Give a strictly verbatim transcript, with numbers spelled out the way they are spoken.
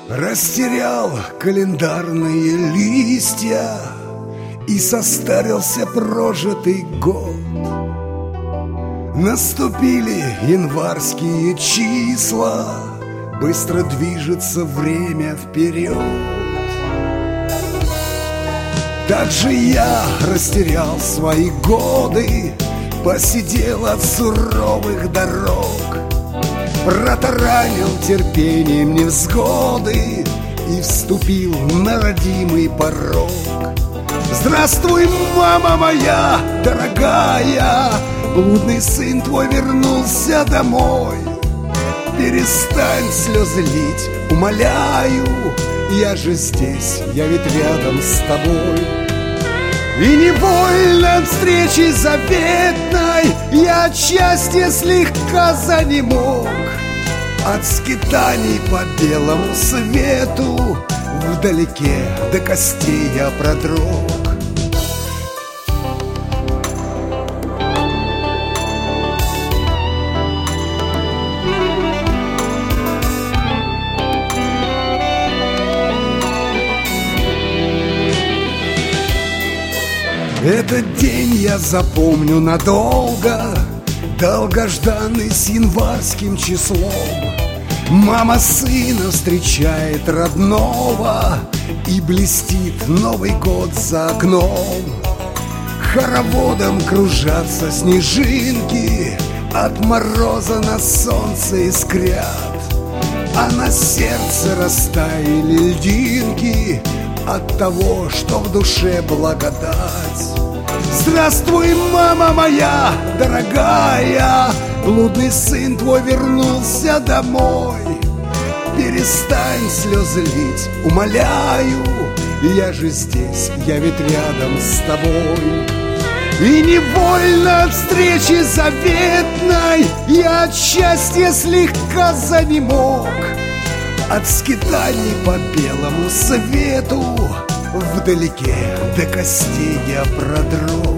Растерял календарные листья, и состарился прожитый год. Наступили январские числа, быстро движется время вперед. Так же я растерял свои годы, посидел от суровых дорог, протаранил терпением невзгоды и вступил на родимый порог. Здравствуй, мама моя дорогая, блудный сын твой вернулся домой. Перестань слезы лить, умоляю, я же здесь, я ведь рядом с тобой. И невольно от встречи заветной я от счастья слегка занемог. От скитаний по белому свету вдалеке до костей я продрог. Этот день я запомню надолго, долгожданный с январским числом. Мама сына встречает родного, и блестит Новый год за окном. Хороводом кружатся снежинки, от мороза на солнце искрят, а на сердце растаяли льдинки от того, что в душе благодать. Здравствуй, мама моя дорогая, блудный сын твой вернулся домой. Перестань слезы лить, умоляю, я же здесь, я ведь рядом с тобой. И невольно от встречи заветной я от счастья слегка занемог. От скитаний по белому свету вдалеке до костей я продрог.